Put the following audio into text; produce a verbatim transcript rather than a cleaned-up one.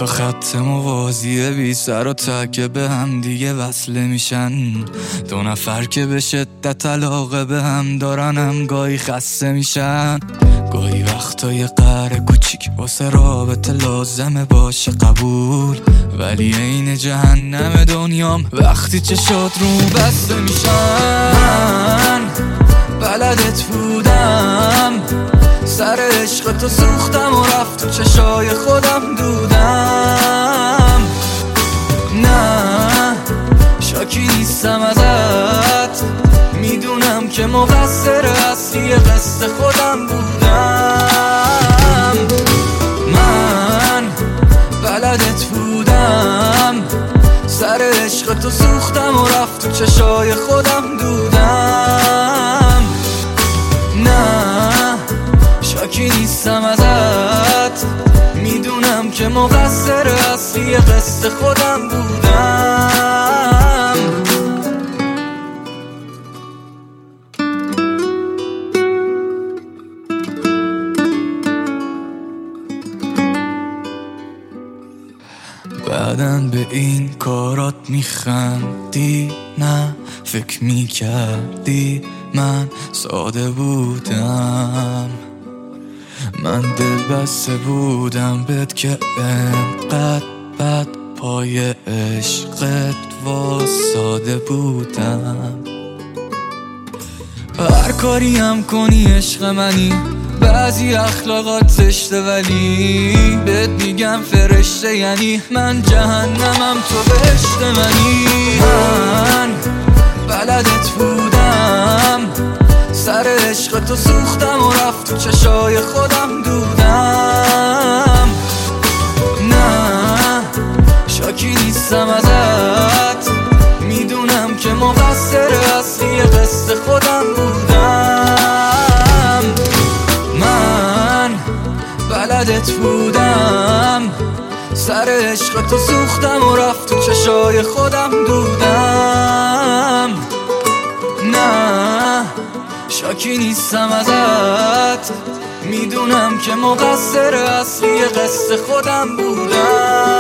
تا خط موازی بی سر و ته که به هم دیگه وصله میشن. دو نفر که به شدت علاقه به هم دارن هم گاهی خسته میشن. گاهی وقتا یه قهر کوچیک واسه رابطه لازمه باشه قبول، ولی عین جهنم دنیام وقتی چشات رو بسته میشن. بلدت بودم سر عشق تو سوختم و رفت تو چشای خودم دودم. نه شاکی نیستم ازت، میدونم که مقصر اصلی قصد خودم بودم. من بلدت بودم سر عشق تو سوختم و رفت تو چشای خودم دودم. نه شاکی نیستم ازت، میدونم که مقصر اصلی قصد خودم بودم. بعدن به این کارات میخندی؟ نه فکر میکردی من ساده بودم. من دل بسته بودم بهت که انقدر بد پای عشقت واساده بودم. هر کاری هم کنی عشق منی، بعضی اخلاقات زشته ولی بهت میگم فرشته، یعنی من جهنمم تو بهشت منی. من بلدت بودم سر عشق تو سوختم و رفت تو چشای خودم دودم. نه شاکی نیستم ازت، میدونم که مقصر اصلی قصد خودم بودم. من بلدت بودم سر عشق تو سوختم و رفت تو چشای خودم دودم. نه شاکی نیستم ازت، میدونم که مقصر اصلی قصد خودم بودم.